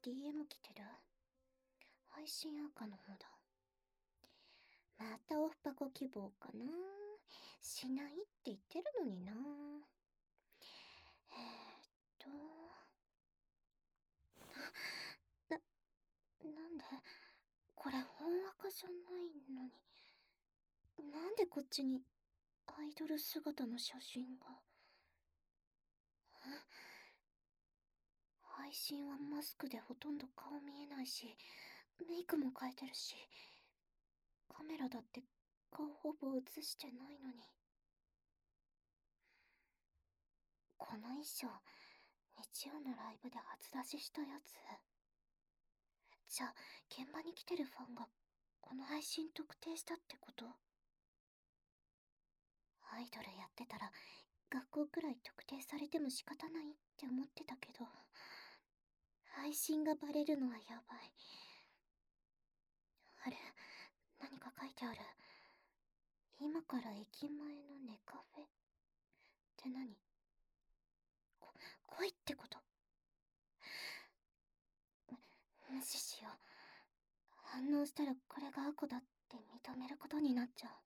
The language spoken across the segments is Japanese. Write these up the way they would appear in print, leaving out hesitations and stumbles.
DM 来てる。配信赤の方だ。またオフパコ希望かな。しないって言ってるのにな。となんでこれ本赤じゃないのに、なんでこっちにアイドル姿の写真が。配信はマスクでほとんど顔見えないし、メイクも変えてるし、カメラだって顔ほぼ映してないのに。この衣装、日曜のライブで初出ししたやつ。じゃあ、現場に来てるファンがこの配信特定したってこと？アイドルやってたら学校くらい特定されても仕方ないって思ってたけど、配信がバレるのはやばい。あれ、何か書いてある。今から駅前のネカフェって何？来いってこと？無視しよう。反応したらこれがアコだって認めることになっちゃう。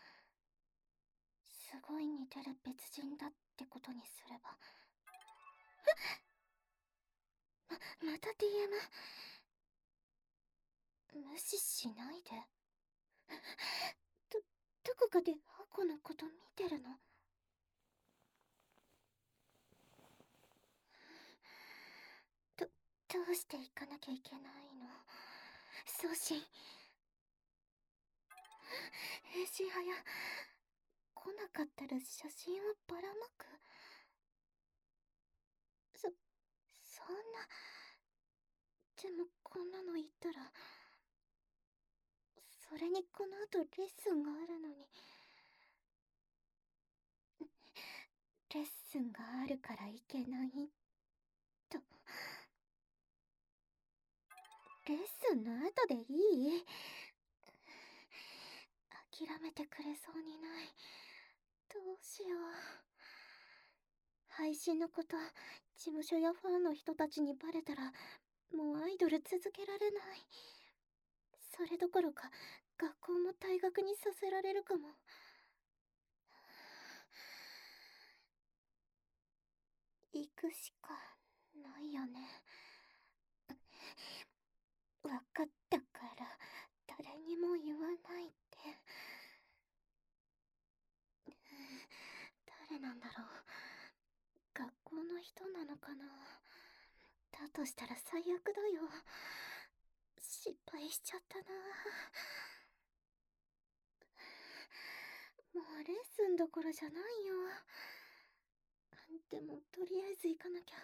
すごい似てる別人だってことにすれば。また DM。 無視しないで。ど、どこかでアコのこと見てるの？ど、どうして行かなきゃいけないの？送信。返信早。来なかったら写真をばらまく？そんな。でもこんなの言ったら、それにこの後レッスンがあるのに。レッスンがあるからいけないと。レッスンの後でいい？諦めてくれそうにない。どうしよう。配信のこと事務所やファンの人たちにバレたらもうアイドル続けられない。それどころか学校も退学にさせられるかも。行くしかないよね。わかったから誰にも言わないで。誰なんだろう。学校の人なのかな。だとしたら最悪だよ。失敗しちゃったな。もうレッスンどころじゃないよ。でもとりあえず行かなきゃ。